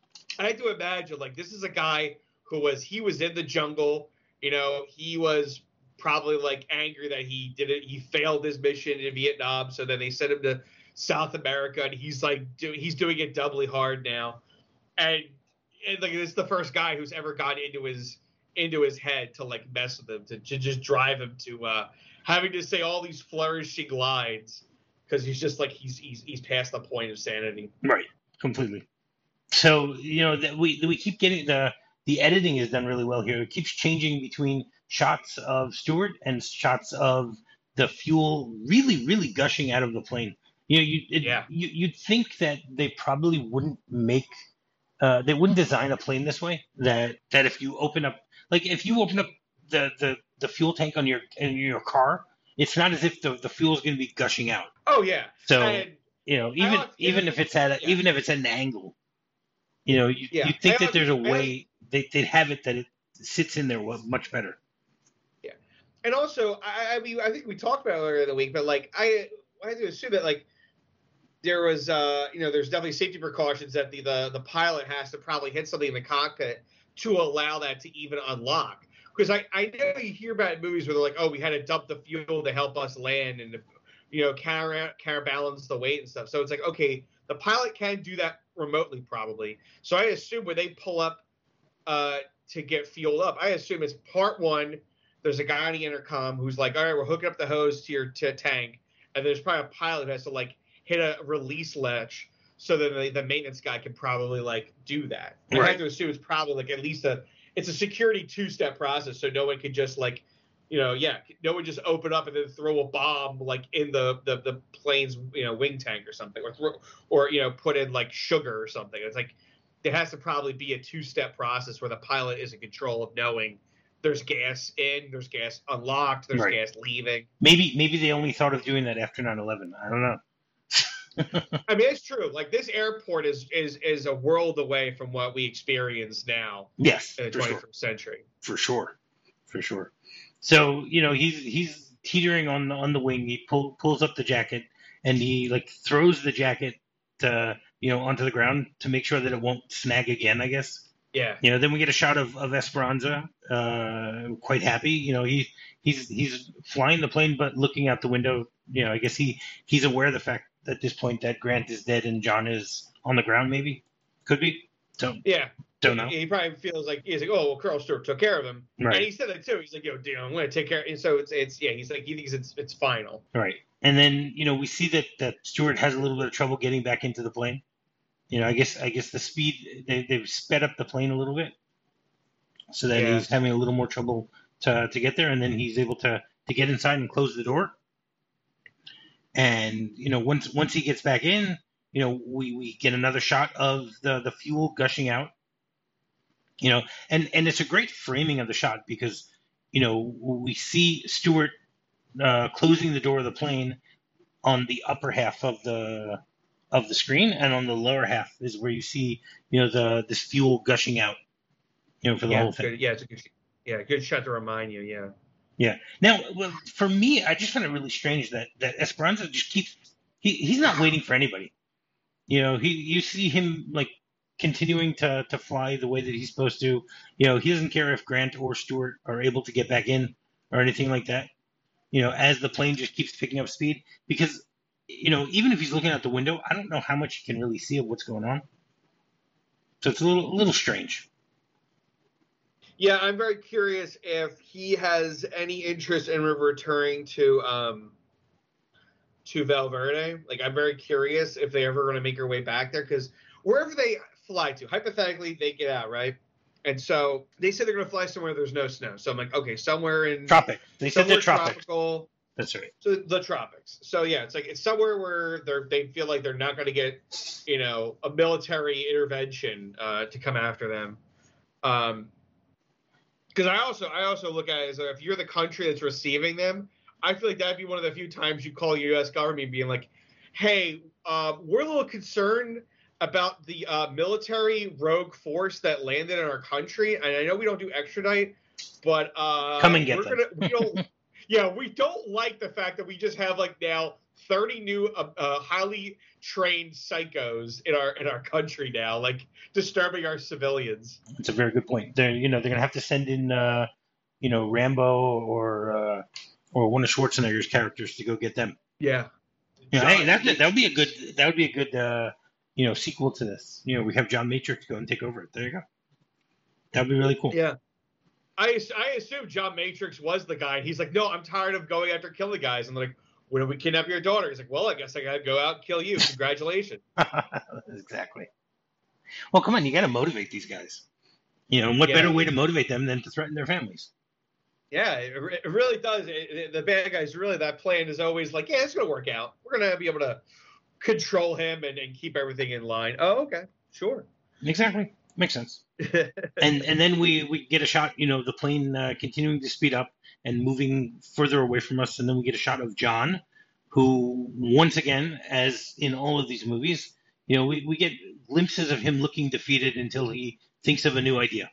I had to imagine like this is a guy who was he was in the jungle. You know, he was probably like angry that he didn't he failed his mission in Vietnam. So then they sent him to South America, and he's like do, he's doing it doubly hard now. And, and like this is the first guy who's ever gotten into his into his head to like mess with him to, to just drive him to uh, having to say all these flourishing lines because he's just like he's he's he's past the point of sanity. Right, completely. So you know that we we keep getting the the editing is done really well here. It keeps changing between shots of Stewart and shots of the fuel really really gushing out of the plane. You know, you it, yeah. you you'd think that they probably wouldn't make uh, they wouldn't design a plane this way. That that if you open up like if you open up the, the, the fuel tank on your in your car, it's not as if the, the fuel is going to be gushing out. Oh yeah. So and you know even even if it's at a, yeah. even if it's at an angle, you know you yeah. you think I that there's a I way they they'd have it that it sits in there much better. Yeah, and also I, I mean I think we talked about it earlier in the week, but like I I had to assume that like there was uh you know there's definitely safety precautions that the the, the pilot has to probably hit something in the cockpit to allow that to even unlock. Because I, I know you hear about movies where they're like, oh, we had to dump the fuel to help us land and, you know, counter, counterbalance the weight and stuff. So it's like, okay, the pilot can do that remotely probably. So I assume when they pull up uh, to get fueled up, I assume it's part one, there's a guy on the intercom who's like, all right, we're hooking up the hose to your to tank. And there's probably a pilot who has to, like, hit a release latch so that the, the maintenance guy can probably like do that. Right. I have to assume it's probably like at least a it's a security two-step process, so no one can just like, you know, yeah, no one just open up and then throw a bomb like in the the, the plane's you know wing tank or something, or throw, or you know put in like sugar or something. It's like there has to probably be a two-step process where the pilot is in control of knowing there's gas in, there's gas unlocked, there's right. gas leaving. Maybe maybe they only thought of doing that after nine eleven. I don't know. I mean, it's true. Like this airport is is is a world away from what we experience now. Yes, in the twenty-first sure. century. For sure, for sure. So you know, he's he's teetering on the on the wing. He pull, pulls up the jacket and he like throws the jacket to, you know, onto the ground to make sure that it won't snag again, I guess. Yeah. You know, then we get a shot of, of Esperanza, uh, quite happy. You know, he he's he's flying the plane, but looking out the window. You know, I guess he, he's aware of the fact at this point that Grant is dead and John is on the ground. Maybe, could be. Don't Yeah. don't know. He probably feels like he's like, oh, well, Colonel Stewart took care of him, Right. and he said that too. He's like, yo, dude, I'm gonna take care. And so it's it's yeah. He's like, he thinks it's it's final. Right. And then, you know, we see that, that Stewart has a little bit of trouble getting back into the plane. You know, I guess I guess the speed, they, they've sped up the plane a little bit so that Yeah. he's having a little more trouble to, to get there. And then he's able to, to get inside and close the door. And, you know, once once he gets back in, you know, we, we get another shot of the, the fuel gushing out. You know, and, and it's a great framing of the shot because, you know, we see Stewart uh, closing the door of the plane on the upper half of the of the screen, and on the lower half is where you see, you know, the this fuel gushing out, you know, for the yeah, whole it's thing. good. Yeah, it's a good. Yeah, good shot to remind you. Yeah. Yeah. Now, well, for me, I just find it really strange that that Esperanza just keeps he he's not waiting for anybody. You know, he you see him like continuing to to fly the way that he's supposed to. You know, he doesn't care if Grant or Stewart are able to get back in or anything like that. You know, as the plane just keeps picking up speed, because, you know, even if he's looking out the window, I don't know how much he can really see of what's going on. So it's a little, a little strange. Yeah, I'm very curious if he has any interest in returning to um to Valverde. Like, I'm very curious if they ever going to make their way back there, because wherever they fly to, hypothetically, they get out, right? And so they said they're going to fly somewhere there's no snow. So I'm like, okay, somewhere in Tropic. They said the tropics. Tropical. That's right. So the tropics. So yeah, it's like it's somewhere where they're they feel like they're not going to get, you know, a military intervention uh, to come after them. Um, because I also I also look at it as if you're the country that's receiving them, I feel like that'd be one of the few times you call your U S government being like, hey, uh, we're a little concerned about the uh, military rogue force that landed in our country, and I know we don't do extradite, but uh, come and get we're them. Gonna, we don't, yeah, we don't like the fact that we just have like now thirty new uh, uh, highly trained psychos in our in our country now, like disturbing our civilians. It's a very good point. They're you know they're gonna have to send in uh, you know Rambo or uh, or one of Schwarzenegger's characters to go get them. Yeah, You know, John, hey, that that would be a good that would be a good uh, you know sequel to this. You know, we have John Matrix go and take over it. There you go. That would be really cool. Yeah. I, I assume John Matrix was the guy. And he's like, no, I'm tired of going after killing guys. And they're like, when we kidnap your daughter? He's like, well, I guess I got to go out and kill you. Congratulations. Exactly. Well, come on, you got to motivate these guys. You know, and what Yeah. better way to motivate them than to threaten their families? Yeah, it, re- it really does. It, it, the bad guys, really, that plan is always like, yeah, it's going to work out. We're going to be able to control him and, and keep everything in line. Oh, okay. Sure. Exactly. Makes sense. and and then we, we get a shot, you know, the plane uh, continuing to speed up and moving further away from us. And then we get a shot of John, who, once again, as in all of these movies, you know, we, we get glimpses of him looking defeated until he thinks of a new idea.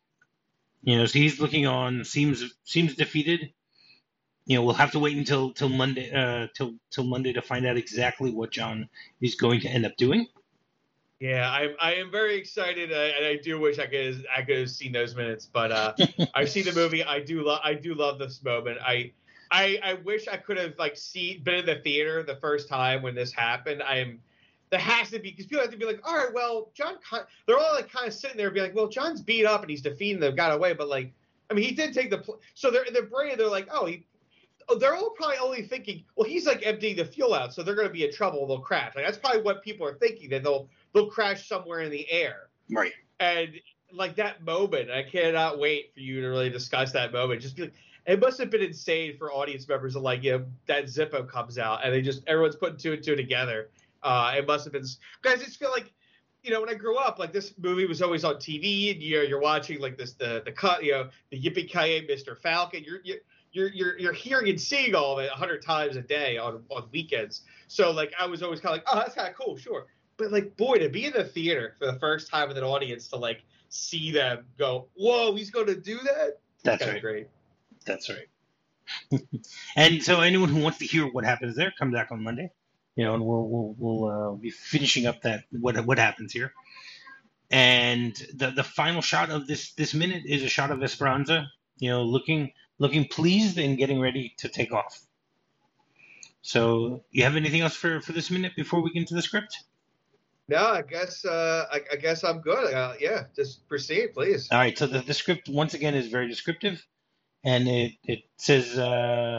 You know, so he's looking on, seems seems defeated. You know, we'll have to wait until till Monday, uh, till till Monday to find out exactly what John is going to end up doing. Yeah, I, I am very excited, uh, and I do wish I could I could have seen those minutes. But uh, I've seen the movie. I do love I do love this moment. I I I wish I could have like see been in the theater the first time when this happened. I am. There has to be, because people have to be like, all right, well, John. They're all like kind of sitting there, and be like, well, John's beat up and he's defeating them, got away, but like, I mean, he did take the. Pl- so they're in their brain. They're like, oh, he. Oh, they're all probably only thinking, well, he's like emptying the fuel out, so they're going to be in trouble. They'll crash. Like that's probably what people are thinking, that they'll they'll crash somewhere in the air. Right. And like that moment, I cannot wait for you to really discuss that moment. Just be like, it must have been insane for audience members to like, you know, that Zippo comes out and they just everyone's putting two and two together. Uh, it must have been, guys. I just feel like, you know, when I grew up, like this movie was always on T V, and you're you're watching like this the the cut, you know, the Yippee-Ki-Yay, Mister Falcon. You're you're you're you're you're hearing and seeing all of it a hundred times a day on on weekends. So like I was always kind of like, oh, that's kind of cool, sure. But like, boy, to be in the theater for the first time with an audience to like see them go, whoa, he's going to do that. That's That's right. great. That's right. And so anyone who wants to hear what happens there, come back on Monday. You know, and we'll we'll we'll uh, be finishing up that what what happens here. And the the final shot of this this minute is a shot of Esperanza, you know, looking looking pleased and getting ready to take off. So, you have anything else for for this minute before we get into the script? No, I guess uh, I, I guess I'm good. Uh, yeah, just proceed, please. All right. So the, the script once again is very descriptive, and it it says. Uh,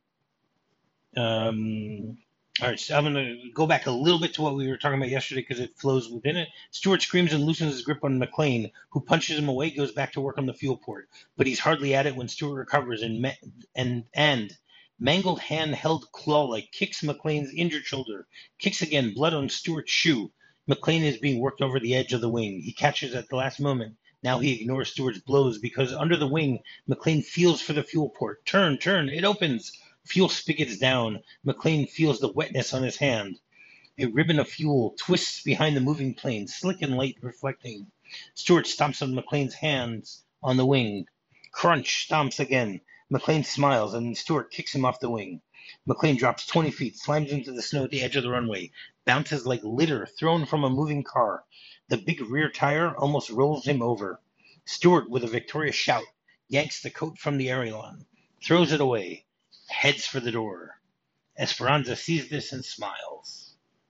um, all right, so I'm going to go back a little bit to what we were talking about yesterday because it flows within it. Stewart screams and loosens his grip on McClane, who punches him away, goes back to work on the fuel port. But he's hardly at it when Stewart recovers and ma- and and mangled hand held claw-like kicks McClane's injured shoulder. Kicks again, blood on Stewart's shoe. McClane is being worked over the edge of the wing. He catches at the last moment. Now he ignores Stewart's blows because under the wing, McClane feels for the fuel port. Turn, turn, it opens. Fuel spigots down. McClane feels the wetness on his hand. A ribbon of fuel twists behind the moving plane, slick and light reflecting. Stewart stomps on McClane's hands on the wing. Crunch, stomps again. McClane smiles, and Stewart kicks him off the wing. McClane drops twenty feet, slams into the snow at the edge of the runway, bounces like litter thrown from a moving car. The big rear tire almost rolls him over. Stewart, with a victorious shout, yanks the coat from the aileron, throws it away, heads for the door. Esperanza sees this and smiles.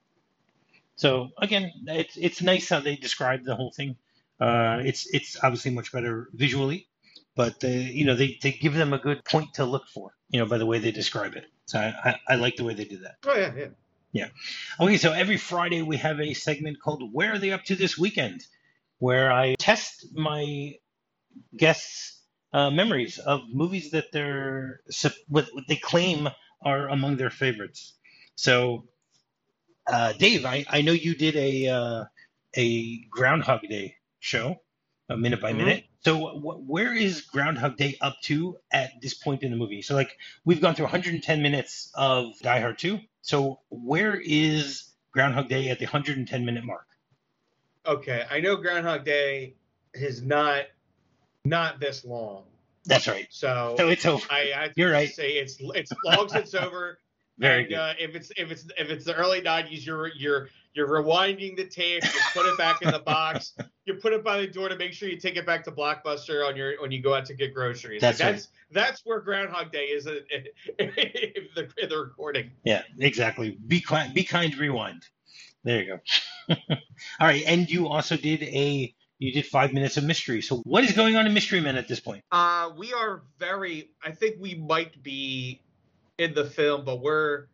So again, it's it's nice how they describe the whole thing. Uh, it's it's obviously much better visually, but they, you know they, they give them a good point to look for. You know by the way they describe it. So I, I, I like the way they did that. Oh yeah, yeah. Yeah. Okay, so every Friday we have a segment called Where Are They Up to This Weekend, where I test my guests' uh, memories of movies that they're what they claim are among their favorites. So, uh, Dave, I, I know you did a uh, a Groundhog Day show, a minute by minute. Mm-hmm. So, wh- where is Groundhog Day up to at this point in the movie? So, like, we've gone through one hundred ten minutes of Die Hard two. So, where is Groundhog Day at the one hundred ten minute mark? Okay, I know Groundhog Day is not not this long. That's right. So, so it's over. I, I You're right. Say it's it's long since over. Very and, good. Uh, if it's if it's if it's the early nineties, you're you're you're rewinding the tape. You put it back in the box. You put it by the door to make sure you take it back to Blockbuster on your when you go out to get groceries. That's like right. That's that's where Groundhog Day is in, in, in, the, in the recording. Yeah, exactly. Be kind. Be kind. Rewind. There you go. All right, and you also did a you did five minutes of mystery. So what is going on in Mystery Men at this point? Uh, we are very. I think we might be in the film, but we're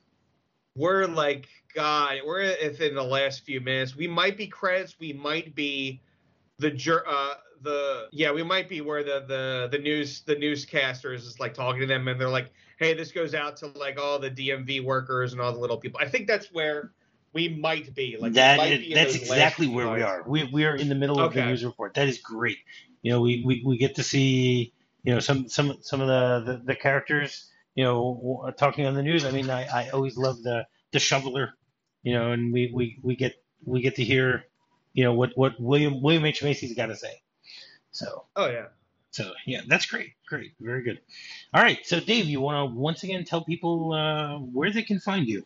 we're like God. We're if in the last few minutes. We might be credits. We might be the uh the yeah. We might be where the the the news the newscasters is like talking to them, and they're like, "Hey, this goes out to like all the D M V workers and all the little people." I think that's where we might be. Like that might is, be that's exactly where we are. We we are in the middle of okay. the news report. That is great. You know, we, we, we get to see you know some some some of the, the, the characters you know talking on the news. I mean, I, I always love the, the shoveler, you know, and we, we, we get we get to hear you know what, what William William H Macy's got to say. So oh yeah. So yeah, that's great, great, very good. All right, so Dave, you want to once again tell people uh, where they can find you?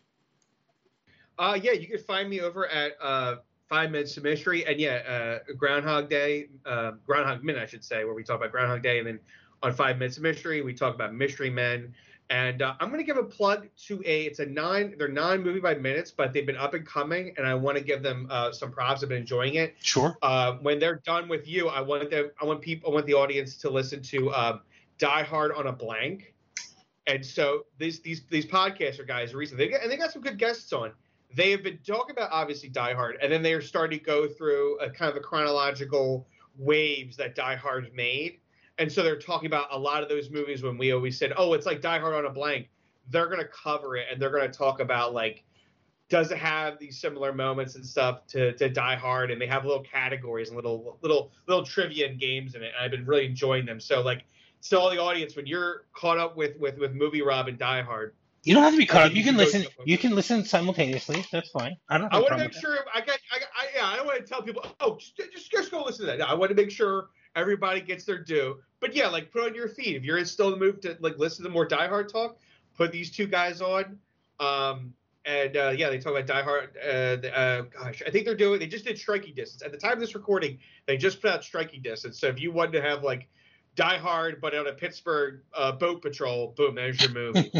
Uh, yeah, you can find me over at uh, Five Minutes of Mystery, and yeah, uh, Groundhog Day, uh, Groundhog Minute, I should say, where we talk about Groundhog Day, and then on Five Minutes of Mystery, we talk about Mystery Men. And uh, I'm going to give a plug to a, it's a nine, they're nine movie by minutes, but they've been up and coming, and I want to give them uh, some props. I've been enjoying it. Sure. Uh, when they're done with you, I want them, I want people, I want the audience to listen to um, Die Hard on a Blank. And so these these these podcaster guys recently, they got, and they got some good guests on. They have been talking about obviously Die Hard, and then they are starting to go through a kind of a chronological waves that Die Hard made. And so they're talking about a lot of those movies when we always said, oh, it's like Die Hard on a Blank. They're going to cover it, and they're going to talk about, like, does it have these similar moments and stuff to, to Die Hard? And they have little categories and little little little trivia and games in it. And I've been really enjoying them. So, like, to all the audience, when you're caught up with, with, with Movie Rob and Die Hard, you don't have to be caught up. You can listen. You can listen simultaneously. That's fine. I don't. I want to make sure. I got. I, I yeah. I don't want to tell people. Oh, just, just just go listen to that. No, I want to make sure Everybody gets their due. But yeah, like put on your feed. If you're still in the mood to like listen to more Die Hard talk, put these two guys on. Um, and uh, yeah, they talk about Die Hard. Uh, the, uh, gosh, I think they're doing. They just did Striking Distance. At the time of this recording, they just put out Striking Distance. So if you wanted to have like Die Hard but on a Pittsburgh uh, boat patrol, boom, there's your movie.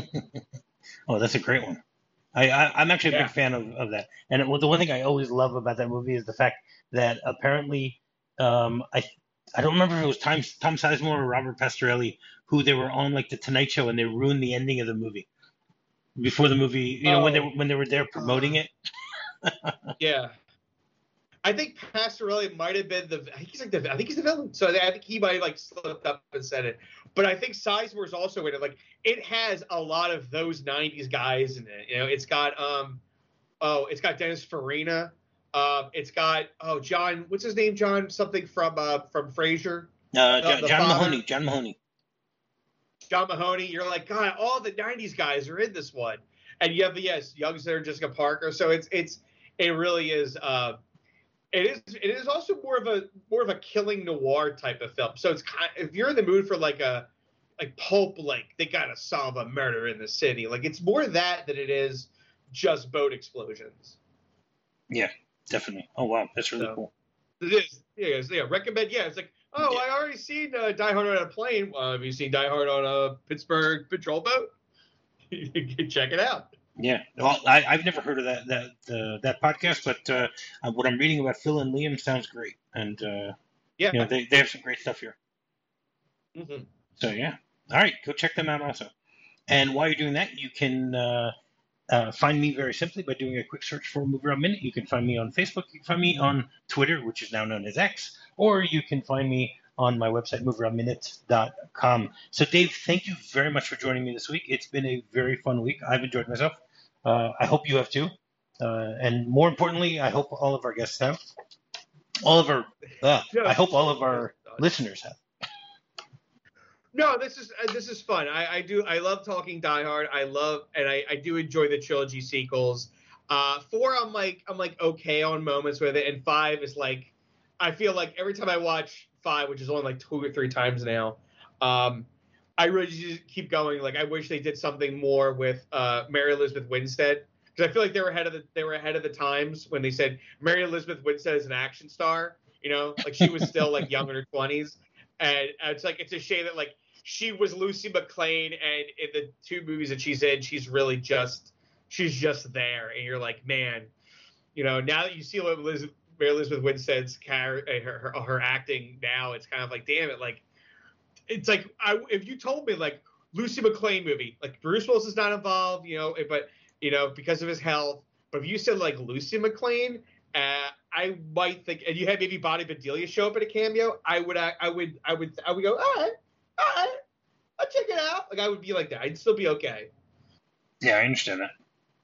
Oh, that's a great one. I, I I'm actually a Yeah. big fan of, of that. And it, well, the one thing I always love about that movie is the fact that apparently um, I I don't remember if it was Tom Tom Sizemore or Robert Pastorelli who they were on like the Tonight Show and they ruined the ending of the movie before the movie. You know when they Oh. were, when they were there promoting it. Yeah. I think Pastorelli might have been the. I think he's like the. I think he's the villain. So I think he might have like slipped up and said it. But I think Sizemore's also in it. Like it has a lot of those nineties guys in it. You know, it's got um, oh, it's got Dennis Farina. Um, it's got oh John. What's his name? John something from uh from Frasier. Uh, The- John, the John father- Mahoney. John Mahoney. John Mahoney. You're like God. All the nineties guys are in this one, and you have the yes, Youngster, Jessica Parker. So it's it's it really is. Uh, It is. It is also more of a more of a killing noir type of film. So it's kind. If you're in the mood for like a like pulp, like they gotta solve a murder in the city. Like it's more that than it is just boat explosions. Yeah, definitely. Oh wow, that's really So- cool. It is. Yeah. It's, yeah. Recommend. Yeah. It's like, oh, Yeah. I already seen uh, Die Hard on a plane. Uh, have you seen Die Hard on a Pittsburgh patrol boat? Check it out. Yeah, well, I, I've never heard of that that uh, that podcast, but uh, uh, what I'm reading about Phil and Liam sounds great, and uh, Yeah. you know they, they have some great stuff here. Mhm. So yeah, all right, go check them out also. And while you're doing that, you can uh, uh, find me very simply by doing a quick search for Movie Rob Minute. You can find me on Facebook. You can find me on Twitter, which is now known as X, or you can find me on my website, movie rob minute dot com. So Dave, thank you very much for joining me this week. It's been a very fun week. I've enjoyed myself. Uh, I hope you have too. Uh, and more importantly, I hope all of our guests have. All of our, uh, I hope all of our listeners have. No, this is uh, this is fun. I, I do I love talking Die Hard. I love and I, I do enjoy the trilogy sequels. Uh, four, I'm like I'm like okay on moments with it, and five is like I feel like every time I watch five, which is only like two or three times now, um, I really just keep going. Like I wish they did something more with uh, Mary Elizabeth Winstead, because I feel like they were ahead of the they were ahead of the times when they said Mary Elizabeth Winstead is an action star. You know, like she was still like young in her twenties, and it's like it's a shame that like she was Lucy McClane, and in the two movies that she's in, she's really just she's just there, and you're like, man, you know, now that you see what Elizabeth, Mary Elizabeth Winstead's car, her, her her acting now, it's kind of like, damn it, like it's like I if you told me like Lucy McClane movie, like Bruce Willis is not involved, you know, but you know because of his health, but if you said like Lucy McClane, uh, I might think, and you had maybe Bonnie Bedelia show up in a cameo, I would I, I would I would I would go, all right, all right, I'll check it out. Like I would be like that. I'd still be okay. Yeah, I understand that.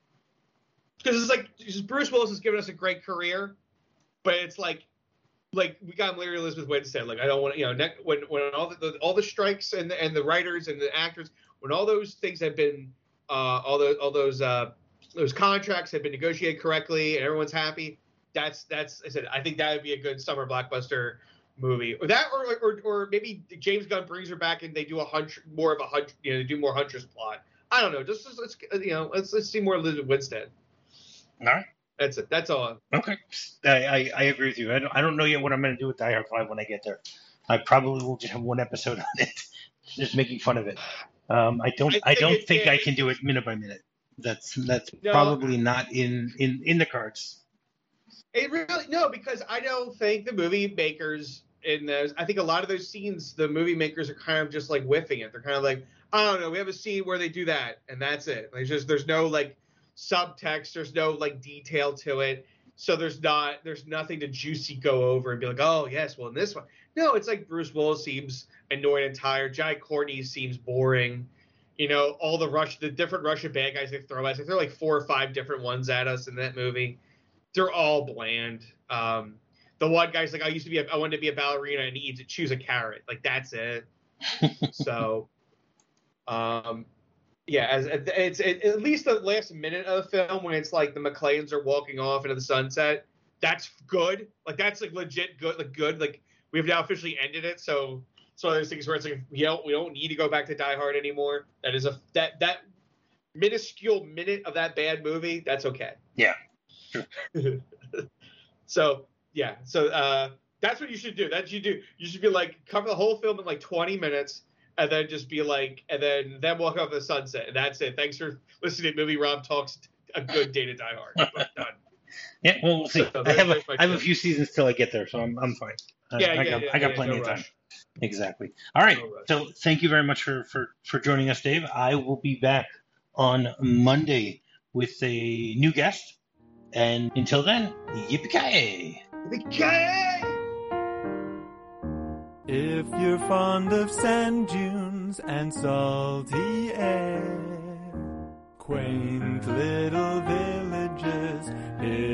Because it's like just Bruce Willis has given us a great career, but it's like, like we got Mary Elizabeth Winstead. Like I don't want to, you know, ne- when when all the, the all the strikes and the, and the writers and the actors, when all those things have been, uh, all those all those uh, those contracts have been negotiated correctly and everyone's happy. That's that's I said I think that would be a good summer blockbuster movie. Or that, or or or maybe James Gunn brings her back and they do a hunch more of a hunch, you know, they do more Huntress plot. I don't know. Just, just let's you know let's let's see more Elizabeth Winstead. All right. That's it. That's all. Okay. I, I, I agree with you. I don't, I don't know yet what I'm going to do with Die Hard five when I get there. I probably will just have one episode on it, just making fun of it. Um, I don't I I, think don't it- think yeah, I can do it minute by minute. That's that's No. probably not in, in, in the cards. It really no, because I don't think the movie makers in those. I think a lot of those scenes, the movie makers are kind of just like whiffing it. They're kind of like, I don't know, we have a scene where they do that, and that's it. Like, just there's no like subtext, there's no like detail to it, so there's not there's nothing to juicy go over and be like, oh yes, well in this one, no, it's like Bruce Willis seems annoyed and tired. Jai Courtney seems boring. You know, all the rush, the different Russian bad guys they throw at us. They're like four or five different ones at us in that movie. They're all bland. Um, the one guy's like, I used to be, a, I wanted to be a ballerina and eat to choose a carrot. Like that's it. So, um, yeah, as it's it, at least the last minute of the film when it's like the McClanes are walking off into the sunset. That's good. Like that's like legit good. Like good. Like we've now officially ended it. So it's one of those things where it's like we don't we don't need to go back to Die Hard anymore. That is a that that minuscule minute of that bad movie. That's okay. Yeah. Sure. So yeah, so uh, that's what you should do. That's what you do. You should be like cover the whole film in like twenty minutes, and then just be like, and then then walk off the sunset, and that's it. Thanks for listening to Movie Rob Talks. A good day to Die Hard. Done. Yeah, well, we'll see. So I have a, my I have a tip. few seasons till I get there, so I'm I'm fine. I, Yeah, I yeah, got yeah, I got yeah, plenty no of time. rush. Exactly. All right. No rush. So thank you very much for, for, for joining us, Dave. I will be back on Monday with a new guest. And until then, yippee-ki-yay! Okay. If you're fond of sand dunes and salty air, quaint little villages,